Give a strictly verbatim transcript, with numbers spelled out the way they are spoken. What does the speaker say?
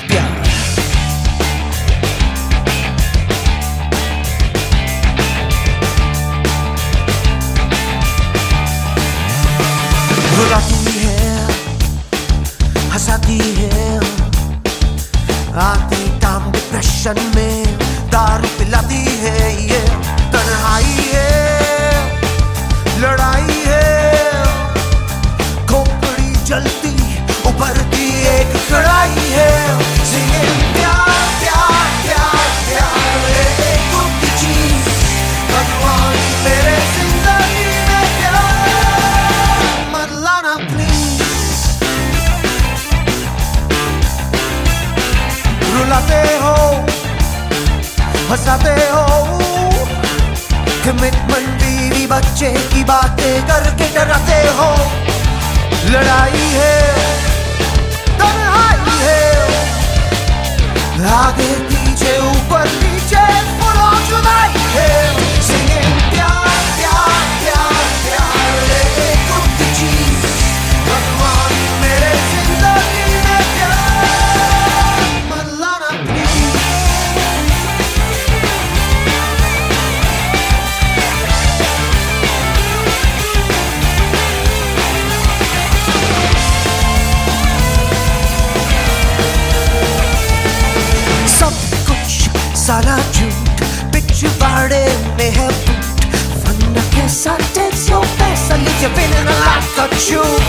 प्यार। रुलाती है, हंसाती है, आती टाइम डिप्रेशन में दारू पिलाती है। ये तन्हाई है, लड़ाई है, खोपड़ी जलती उभरती एक कड़ाई है। Singing प्यार प्यार प्यार प्यार एक गुप्त चीज बनवानी मेरे जिंदगी में प्यार। मत लाना प्लीज। रुलाते हो, हंसाते हो, कमिटमेंट बीवी बच्चे की बातें करके डराते हो। लड़ाई है, तन्हाई है, आगे पीछे ऊपर नीचे फुलो जुदाई है। Singing प्यार प्यार प्यार प्यार एक गुप्त चीज बनवानी मेरे जिंदगी में प्यार। मत लाना प्लीज। सारा झूठ पिछवाड़े में है फूट, फन के साथ सौ पैसा लीजिए बिना लाख का झूठ।